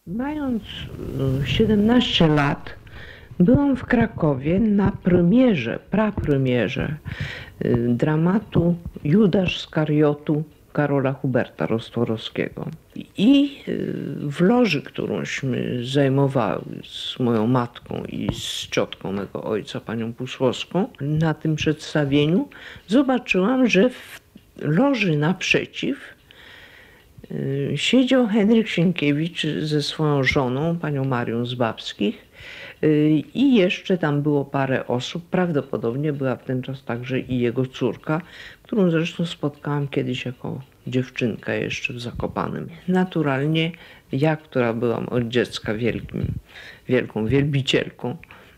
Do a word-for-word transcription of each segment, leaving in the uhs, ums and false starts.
Mając siedemnaście lat, byłam w Krakowie na premierze, prapremierze dramatu Judasz z Kariotu Karola Huberta Rostworowskiego. I w loży, którąśmy zajmowały z moją matką i z ciotką mego ojca, panią Pusłowską, na tym przedstawieniu zobaczyłam, że w loży naprzeciw siedział Henryk Sienkiewicz ze swoją żoną, panią Marią z Babskich, i jeszcze tam było parę osób. Prawdopodobnie była w ten czas także i jego córka, którą zresztą spotkałam kiedyś jako dziewczynka jeszcze w Zakopanem. Naturalnie ja, która byłam od dziecka wielkim, wielką wielbicielką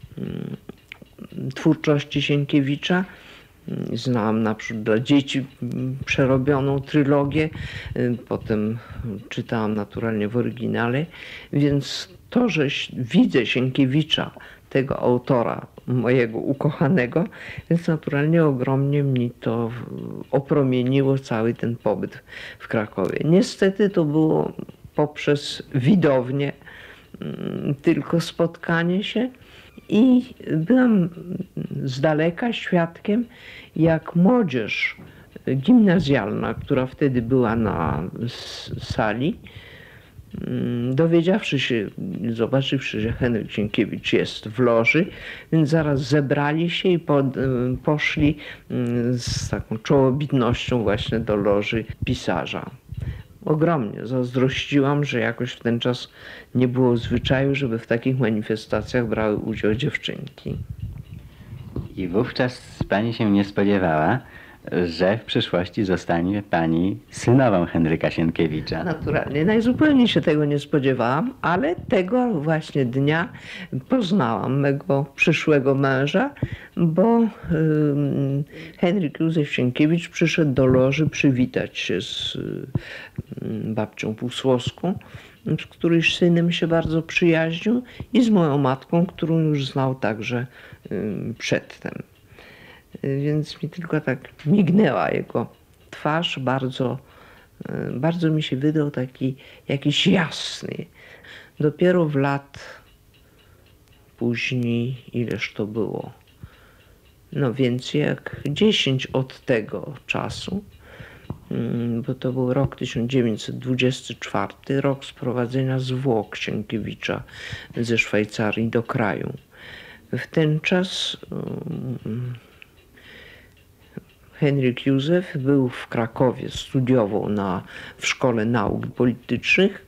twórczości Sienkiewicza, znałam na przykład dla dzieci przerobioną trylogię, potem czytałam naturalnie w oryginale, więc to, że widzę Sienkiewicza, tego autora mojego ukochanego, więc naturalnie ogromnie mi to opromieniło cały ten pobyt w Krakowie. Niestety to było poprzez widownię, tylko spotkanie się. I byłam z daleka świadkiem, jak młodzież gimnazjalna, która wtedy była na sali, dowiedziawszy się, zobaczywszy, że Henryk Sienkiewicz jest w loży, więc zaraz zebrali się i pod, poszli z taką czołobitnością właśnie do loży pisarza. Ogromnie zazdrościłam, że jakoś w ten czas nie było zwyczaju, żeby w takich manifestacjach brały udział dziewczynki. I wówczas pani się nie spodziewała, że w przyszłości zostanie pani synową Henryka Sienkiewicza. Naturalnie, najzupełniej się tego nie spodziewałam, ale tego właśnie dnia poznałam mego przyszłego męża, bo y, Henryk Józef Sienkiewicz przyszedł do loży przywitać się z y, babcią Pusłowską, z której synem się bardzo przyjaźnił, i z moją matką, którą już znał także y, przedtem. Więc mi tylko tak mignęła jego twarz, bardzo, bardzo mi się wydał taki jakiś jasny. Dopiero w lat później, ileż to było, no więcej jak dziesięć od tego czasu, bo to był rok tysiąc dziewięćset dwudziesty czwarty, rok sprowadzenia zwłok Sienkiewicza ze Szwajcarii do kraju. W ten czas Henryk Józef był w Krakowie, studiował na, w Szkole Nauk Politycznych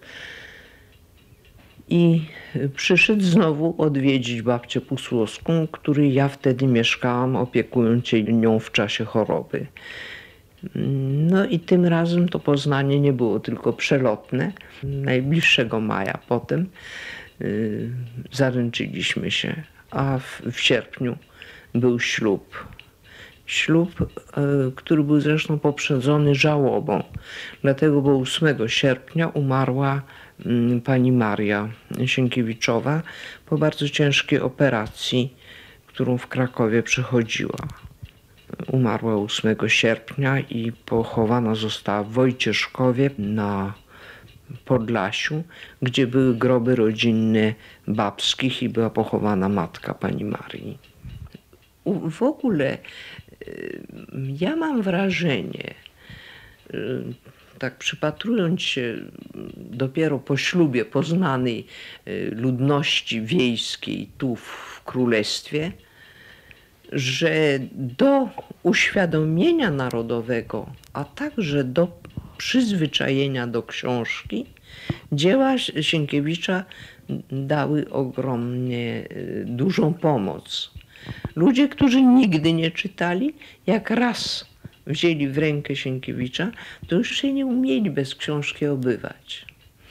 i przyszedł znowu odwiedzić babcię Pusłowską, której ja wtedy mieszkałam, opiekując się nią w czasie choroby. No i tym razem to poznanie nie było tylko przelotne. Najbliższego maja potem yy, zaręczyliśmy się, a w, w sierpniu był ślub. Ślub, który był zresztą poprzedzony żałobą, dlatego, bo ósmego sierpnia umarła pani Maria Sienkiewiczowa po bardzo ciężkiej operacji, którą w Krakowie przechodziła. Umarła ósmego sierpnia i pochowana została w Wojcieszkowie na Podlasiu, gdzie były groby rodzinne Babskich i była pochowana matka pani Marii. W ogóle ja mam wrażenie, tak przypatrując się dopiero po ślubie poznanej ludności wiejskiej tu w Królestwie, że do uświadomienia narodowego, a także do przyzwyczajenia do książki, dzieła Sienkiewicza dały ogromnie dużą pomoc. Ludzie, którzy nigdy nie czytali, jak raz wzięli w rękę Sienkiewicza, to już się nie umieli bez książki obywać.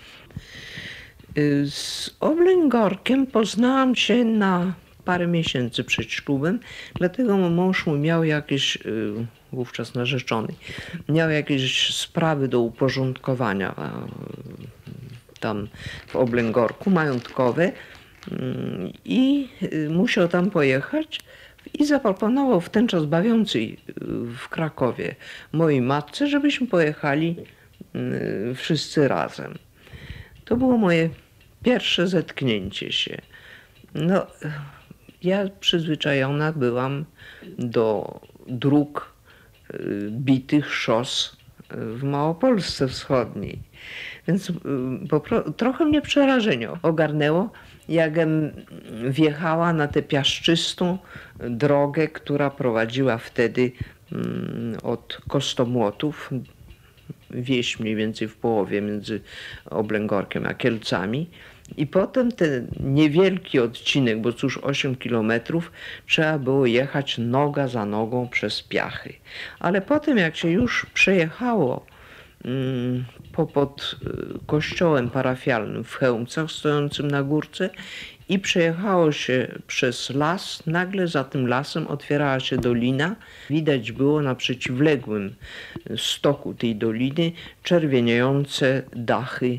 Z Oblęgorkiem poznałam się na parę miesięcy przed ślubem, dlatego mąż mój miał jakieś, wówczas narzeczony, miał jakieś sprawy do uporządkowania tam w Oblęgorku, majątkowe, i musiał tam pojechać i zaproponował w ten czas bawiącej w Krakowie mojej matce, żebyśmy pojechali wszyscy razem. To było moje Pierwsze zetknięcie się. No, ja przyzwyczajona byłam do dróg bitych, szos w Małopolsce Wschodniej. Więc trochę mnie przerażenie ogarnęło, jakbym wjechała na tę piaszczystą drogę, która prowadziła wtedy od Kostomłotów, wieś mniej więcej w połowie między Oblęgorkiem a Kielcami. I potem ten niewielki odcinek, bo cóż osiem kilometrów, trzeba było jechać noga za nogą przez piachy. Ale potem jak się już przejechało mm, po, pod kościołem parafialnym w Chełmcach stojącym na górce i przejechało się przez las, nagle za tym lasem otwierała się dolina. Widać było na przeciwległym stoku tej doliny czerwieniejące dachy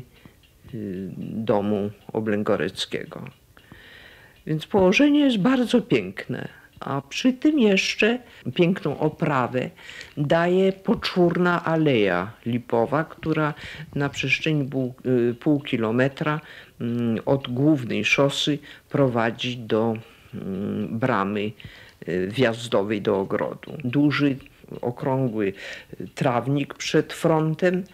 domu oblęgoreckiego. Więc położenie jest bardzo piękne, a przy tym jeszcze piękną oprawę daje poczwórna aleja lipowa, która na przestrzeni pół, pół kilometra od głównej szosy prowadzi do bramy wjazdowej do ogrodu. Duży, okrągły trawnik przed frontem.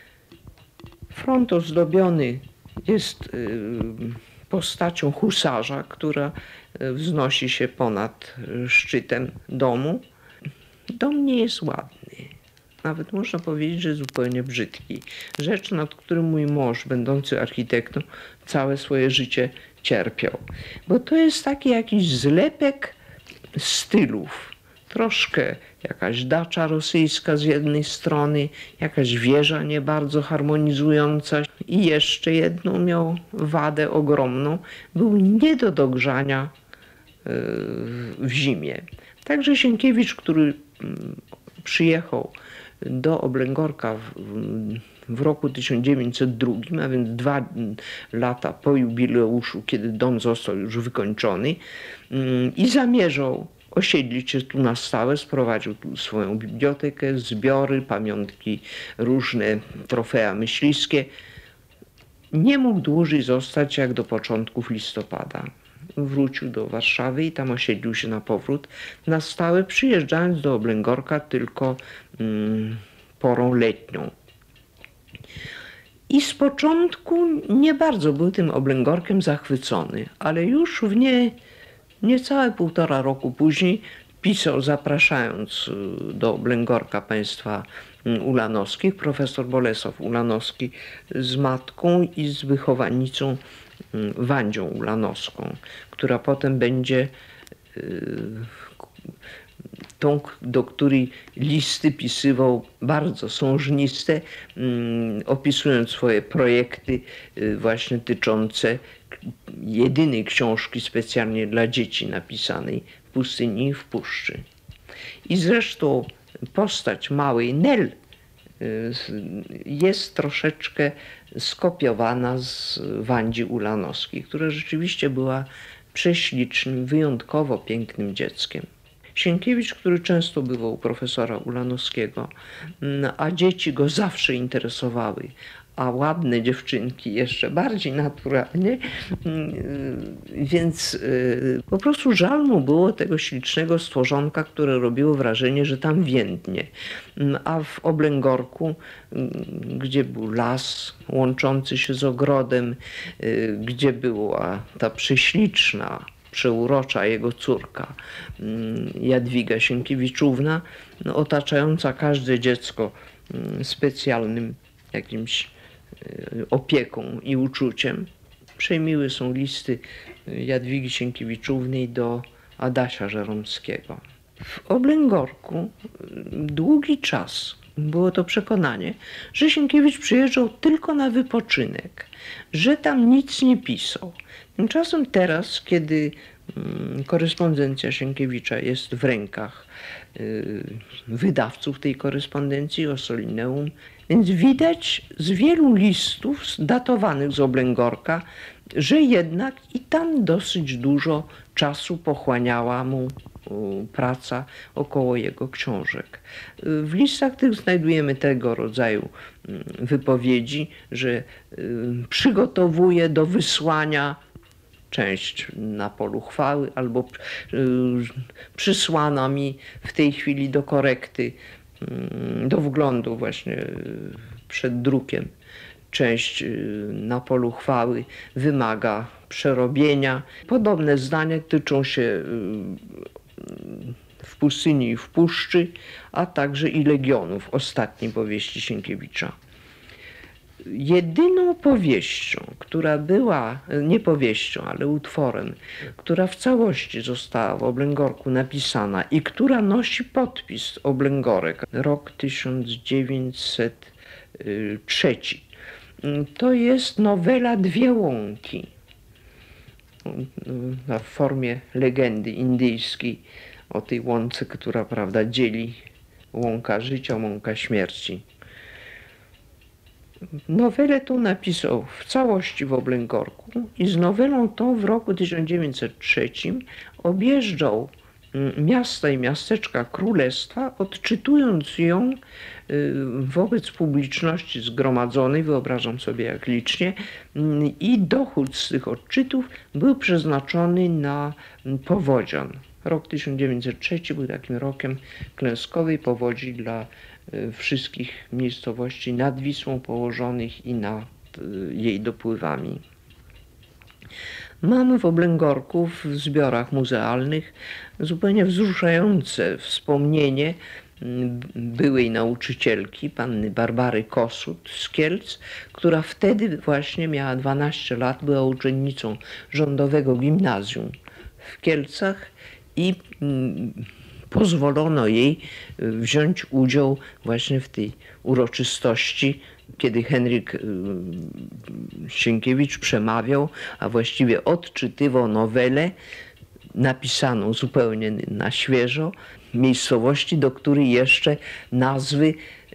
Front ozdobiony jest postacią husarza, która wznosi się ponad szczytem domu. Dom nie jest ładny. Nawet można powiedzieć, że zupełnie brzydki. Rzecz, nad którą mój mąż, będący architektą, całe swoje życie cierpiał. Bo to jest taki jakiś zlepek stylów. Troszkę jakaś dacza rosyjska z jednej strony, jakaś wieża nie bardzo harmonizująca i jeszcze jedną miał wadę ogromną. Był nie do dogrzania w zimie. Także Sienkiewicz, który przyjechał do Oblęgorka w, w roku tysiąc dziewięćset drugim, a więc dwa lata po jubileuszu, kiedy dom został już wykończony i zamierzał osiedlić się tu na stałe, sprowadził tu swoją bibliotekę, zbiory, pamiątki, różne trofea myśliwskie. Nie mógł dłużej zostać jak do początków listopada. Wrócił do Warszawy i tam osiedlił się na powrót na stałe, przyjeżdżając do Oblęgorka tylko mm, porą letnią. I z początku nie bardzo był tym Oblęgorkiem zachwycony, ale już w nie niecałe półtora roku później pisał, zapraszając do Oblęgorka państwa ulanowskich, profesor Bolesław Ulanowski z matką i z wychowanicą Wandzią Ulanowską, która potem będzie tą, do której listy pisywał bardzo sążniste, opisując swoje projekty właśnie dotyczące jedynej książki specjalnie dla dzieci napisanej w pustyni i w puszczy. I zresztą postać małej Nel jest troszeczkę skopiowana z Wandzi Ulanowskiej, która rzeczywiście była prześlicznym, wyjątkowo pięknym dzieckiem. Sienkiewicz, który często bywał u profesora Ulanowskiego, a dzieci go zawsze interesowały, a ładne dziewczynki jeszcze bardziej naturalnie, więc po prostu żal mu było tego ślicznego stworzonka, które robiło wrażenie, że tam więdnie. A w Oblęgorku, gdzie był las łączący się z ogrodem, gdzie była ta prześliczna, przeurocza jego córka Jadwiga Sienkiewiczówna, no, otaczająca każde dziecko specjalnym jakimś opieką i uczuciem. Przejmiły są listy Jadwigi Sienkiewiczówny do Adasia Żeromskiego. W Oblęgorku długi czas było to przekonanie, że Sienkiewicz przyjeżdżał tylko na wypoczynek, że tam nic nie pisał. Tymczasem teraz, kiedy korespondencja Sienkiewicza jest w rękach wydawców tej korespondencji, Ossolineum, więc widać z wielu listów datowanych z Oblęgorka, że jednak i tam dosyć dużo czasu pochłaniała mu praca około jego książek. W listach tych znajdujemy tego rodzaju wypowiedzi, że przygotowuje do wysłania część na polu chwały, albo przysłana mi w tej chwili do korekty, do wglądu właśnie przed drukiem. Część na polu chwały wymaga przerobienia. Podobne zdania tyczą się W pustyni i w puszczy, a także i Legionów, ostatniej powieści Sienkiewicza. Jedyną powieścią, która była, nie powieścią, ale utworem, która w całości została w Oblęgorku napisana i która nosi podpis Oblęgorek, rok tysiąc dziewięćset trzeci, to jest nowela Dwie łąki w formie legendy indyjskiej o tej łące, która, prawda, dzieli łąka życia, łąka śmierci. Nowelę tą napisał w całości w Oblęgorku i z nowelą tą w roku tysiąc dziewięćset trzecim objeżdżał miasta i miasteczka królestwa, odczytując ją wobec publiczności zgromadzonej, wyobrażam sobie jak licznie, i dochód z tych odczytów był przeznaczony na powodzian. Rok tysiąc dziewięćset trzeci był takim rokiem klęskowej powodzi dla wszystkich miejscowości nad Wisłą położonych i nad jej dopływami. Mamy w Oblęgorku w zbiorach muzealnych zupełnie wzruszające wspomnienie byłej nauczycielki, panny Barbary Kossuth z Kielc, która wtedy właśnie miała dwanaście lat, była uczennicą rządowego gimnazjum w Kielcach i pozwolono jej wziąć udział właśnie w tej uroczystości, kiedy Henryk Sienkiewicz przemawiał, a właściwie odczytywał nowelę napisaną zupełnie na świeżo, miejscowości, do której jeszcze nazwy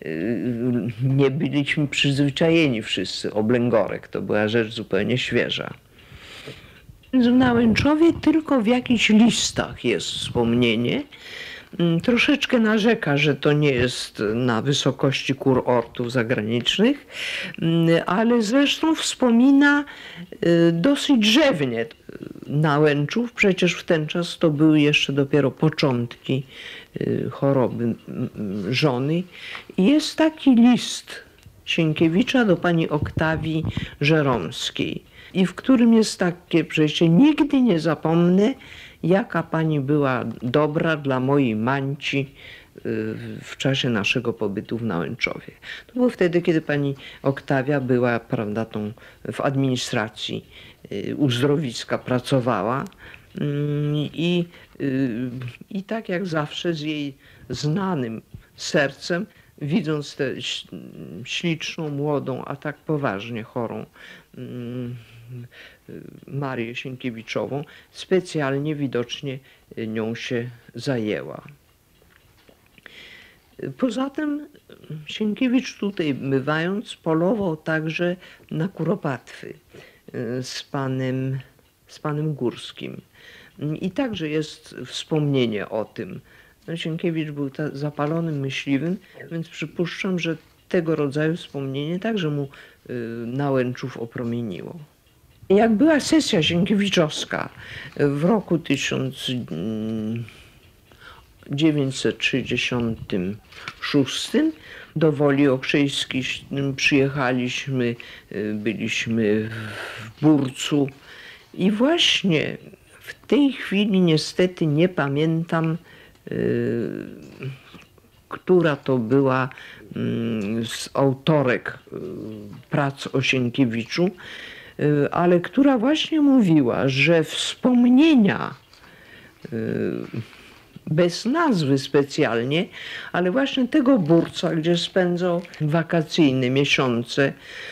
nie byliśmy przyzwyczajeni wszyscy. Oblęgorek to była rzecz zupełnie świeża. W Nałęczowie tylko w jakichś listach jest wspomnienie. Troszeczkę narzeka, że to nie jest na wysokości kurortów zagranicznych, ale zresztą wspomina dosyć drzewnie Nałęczów. Przecież w ten czas to były jeszcze dopiero początki choroby żony. I jest taki list Sienkiewicza do pani Oktawii Żeromskiej, i w którym jest takie przejście: nigdy nie zapomnę, jaka pani była dobra dla mojej manci w czasie naszego pobytu w Nałęczowie. To było wtedy, kiedy pani Oktawia była, prawda, tą, w administracji uzdrowiska pracowała i, i tak jak zawsze z jej znanym sercem, widząc tę śliczną, młodą, a tak poważnie chorą Marię Sienkiewiczową, specjalnie widocznie nią się zajęła. Poza tym Sienkiewicz tutaj bywając polował także na kuropatwy z panem, z panem Górskim. I także jest wspomnienie o tym. Sienkiewicz był zapalonym myśliwym, więc przypuszczam, że tego rodzaju wspomnienie także mu Nałęczów opromieniło. Jak była sesja sienkiewiczowska w roku tysiąc dziewięćset trzydziestym szóstym, do Woli Okrzejskiej przyjechaliśmy, byliśmy w Burcu i właśnie w tej chwili niestety nie pamiętam, która to była z autorek prac o Sienkiewiczu, ale która właśnie mówiła, że wspomnienia bez nazwy specjalnie, ale właśnie tego Burca, gdzie spędzał wakacyjne miesiące,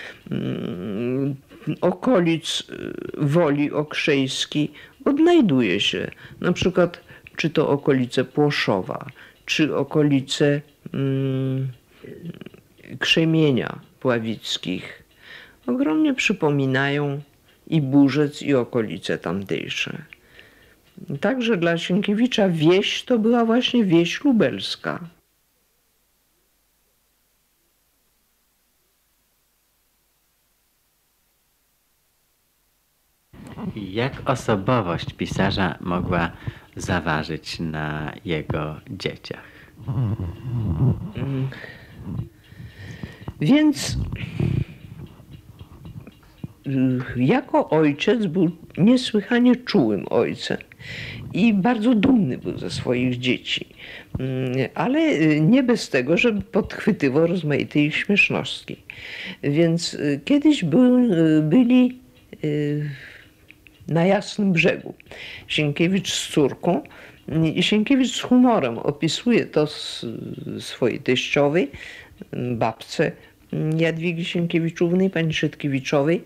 okolic Woli Okrzejskiej, odnajduje się na przykład czy to okolice Płoszowa, czy okolice mm, Krzemienia Pławickich. Ogromnie przypominają i Burzec, i okolice tamtejsze. Także dla Sienkiewicza wieś to była właśnie wieś lubelska. Jak osobowość pisarza mogła zaważyć na jego dzieciach? Więc jako ojciec był niesłychanie czułym ojcem i bardzo dumny był ze swoich dzieci. Ale nie bez tego, żeby podchwytywał rozmaite ich śmieszności. Więc kiedyś był, byli na Jasnym Brzegu Sienkiewicz z córką i Sienkiewicz z humorem opisuje to swojej teściowej, babce Jadwigi Sienkiewiczówny, pani Szytkiewiczowej,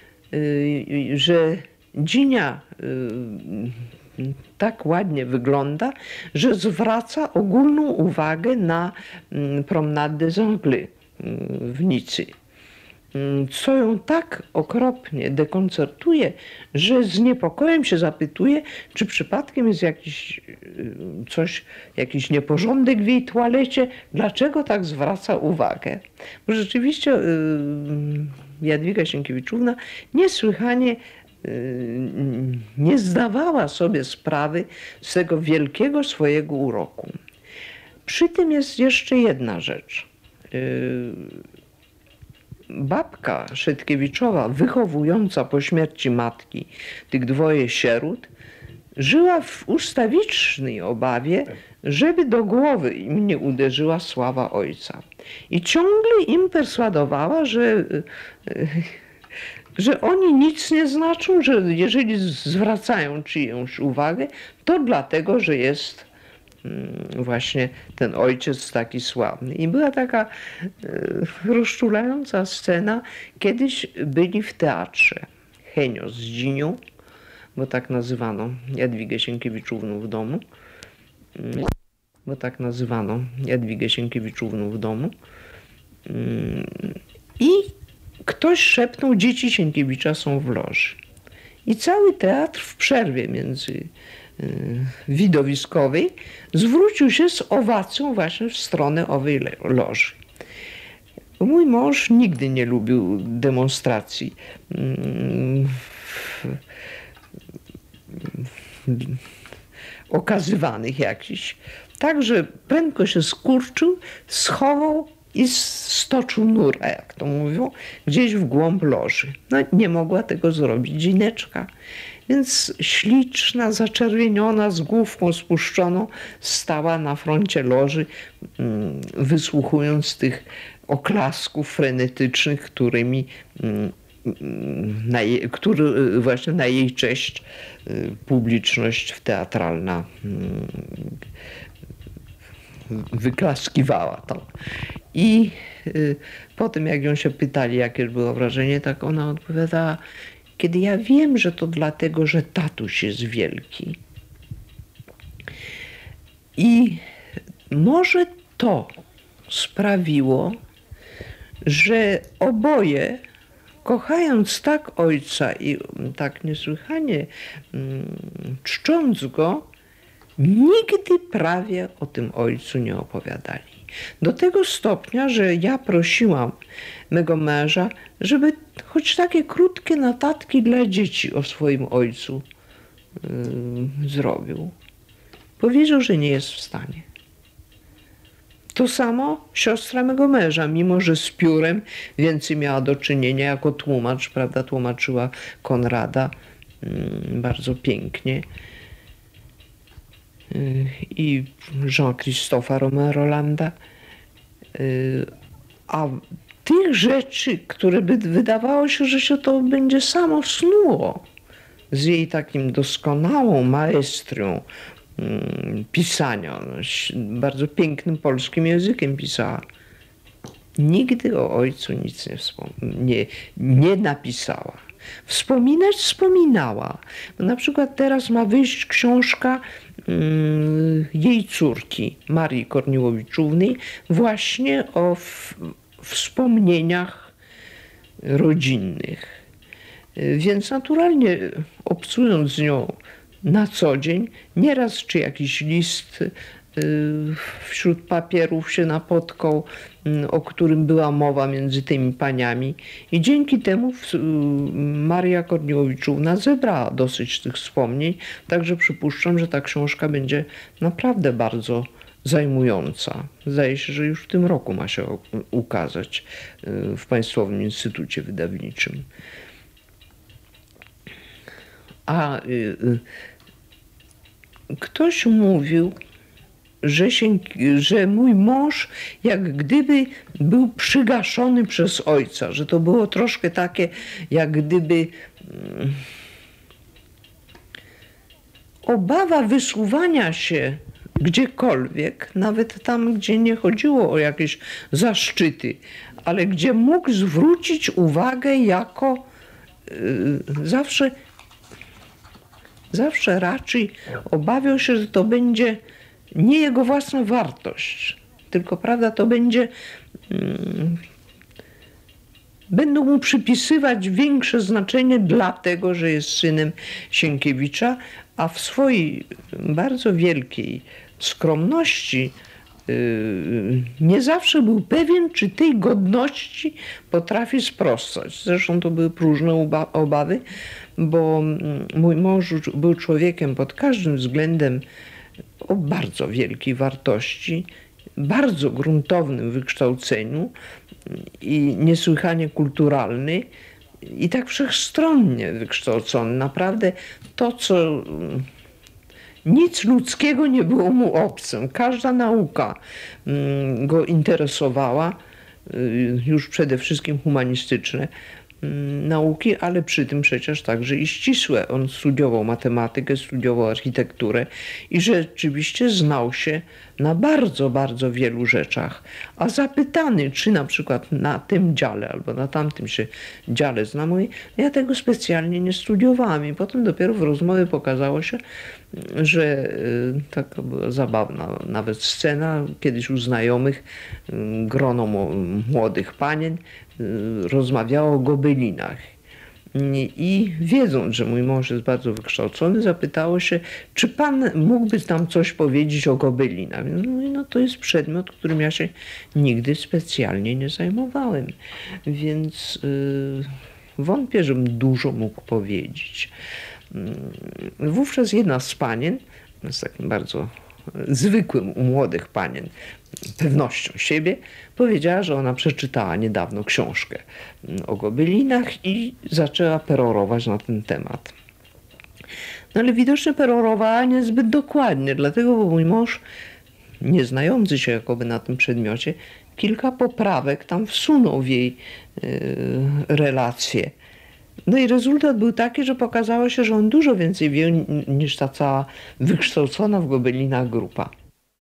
że Dzinia tak ładnie wygląda, że zwraca ogólną uwagę na Promenade des Anglais w Nicy. Co ją tak okropnie dekoncertuje, że z niepokojem się zapytuje, czy przypadkiem jest jakiś coś, jakiś nieporządek w jej toalecie, dlaczego tak zwraca uwagę. Bo rzeczywiście Jadwiga Sienkiewiczówna niesłychanie nie zdawała sobie sprawy z tego wielkiego swojego uroku. Przy tym jest jeszcze jedna rzecz. Babka Szytkiewiczowa, wychowująca po śmierci matki tych dwoje sierot, żyła w ustawicznej obawie, żeby do głowy im nie uderzyła sława ojca. I ciągle im perswadowała, że, że oni nic nie znaczą, że jeżeli zwracają czyjąś uwagę, to dlatego, że jest właśnie ten ojciec taki sławny. I była taka rozczulająca scena. Kiedyś byli w teatrze Henio z Dzinią, bo tak nazywano Jadwigę Sienkiewiczówną w domu, bo tak nazywano Jadwigę Sienkiewiczówną w domu. I ktoś szepnął, dzieci Sienkiewicza są w loży. I cały teatr w przerwie między widowiskowej zwrócił się z owacją właśnie w stronę owej loży. Mój mąż nigdy nie lubił demonstracji okazywanych jakichś. Także prędko się skurczył, schował i stoczył nurę, jak to mówią, gdzieś w głąb loży. No nie mogła tego zrobić Dzineczka. Więc śliczna, zaczerwieniona, z główką spuszczoną, stała na froncie loży, wysłuchując tych oklasków frenetycznych, którymi na jej, który właśnie na jej cześć publiczność teatralna wyklaskiwała to. I po tym, jak ją się pytali, jakie było wrażenie, tak ona odpowiadała: kiedy ja wiem, że to dlatego, że tatuś jest wielki. I może to sprawiło, że oboje, kochając tak ojca i tak niesłychanie czcząc go, nigdy prawie o tym ojcu nie opowiadali. Do tego stopnia, że ja prosiłam mego męża, żeby choć takie krótkie notatki dla dzieci o swoim ojcu yy, zrobił. Powiedział, że nie jest w stanie. To samo siostra mego męża, mimo że z piórem więcej miała do czynienia jako tłumacz, prawda, tłumaczyła Konrada yy, bardzo pięknie. I Jean-Christopha Romain-Rolanda, a tych rzeczy, które by wydawało się, że się to będzie samo snuło z jej takim doskonałą maestrią pisania, bardzo pięknym polskim językiem pisała. Nigdy o ojcu nic nie, nie, nie napisała. Wspominać wspominała. Na przykład teraz ma wyjść książka yy, jej córki, Marii Korniłowiczówny, właśnie o w, wspomnieniach rodzinnych. Yy, więc naturalnie obcując z nią na co dzień. Nieraz czy jakiś list wśród papierów się napotkał, o którym była mowa między tymi paniami. I dzięki temu Maria Korniłowiczówna zebrała dosyć tych wspomnień, także przypuszczam, że ta książka będzie naprawdę bardzo zajmująca. Zdaje się, że już w tym roku ma się ukazać w Państwowym Instytucie Wydawniczym. A ktoś mówił, Że, się, że mój mąż jak gdyby był przygaszony przez ojca, że to było troszkę takie, jak gdyby obawa wysuwania się gdziekolwiek, nawet tam, gdzie nie chodziło o jakieś zaszczyty, ale gdzie mógł zwrócić uwagę jako yy, zawsze, zawsze raczej obawiał się, że to będzie nie jego własna wartość, tylko prawda, to będzie, hmm, będą mu przypisywać większe znaczenie dlatego, że jest synem Sienkiewicza, a w swojej bardzo wielkiej skromności yy, nie zawsze był pewien, czy tej godności potrafi sprostać. Zresztą to były próżne obawy, bo mój mąż był człowiekiem pod każdym względem o bardzo wielkiej wartości, bardzo gruntownym wykształceniu i niesłychanie kulturalny i tak wszechstronnie wykształcony. Naprawdę to, co nic ludzkiego nie było mu obcym. Każda nauka go interesowała, już przede wszystkim humanistyczne nauki, ale przy tym przecież także i ścisłe. On studiował matematykę, studiował architekturę i rzeczywiście znał się na bardzo, bardzo wielu rzeczach. A zapytany, czy na przykład na tym dziale albo na tamtym się dziale znam, mówi, ja tego specjalnie nie studiowałam i potem dopiero w rozmowie pokazało się, że taka była zabawna nawet scena, kiedyś u znajomych grono młodych panien rozmawiało o gobelinach. I wiedząc, że mój mąż jest bardzo wykształcony, zapytało się, czy pan mógłby tam coś powiedzieć o gobelinach. No i no to jest przedmiot, którym ja się nigdy specjalnie nie zajmowałem. Więc yy, wątpię, żebym dużo mógł powiedzieć. Yy, wówczas jedna z panien, z takim bardzo zwykłym u młodych panien pewnością siebie, powiedziała, że ona przeczytała niedawno książkę o gobelinach i zaczęła perorować na ten temat. No ale widocznie perorowała niezbyt dokładnie, dlatego, bo mój mąż, nie znający się jakoby na tym przedmiocie, kilka poprawek tam wsunął w jej yy, relacje. No i rezultat był taki, że pokazało się, że on dużo więcej wie niż ta cała wykształcona w gobelinach grupa.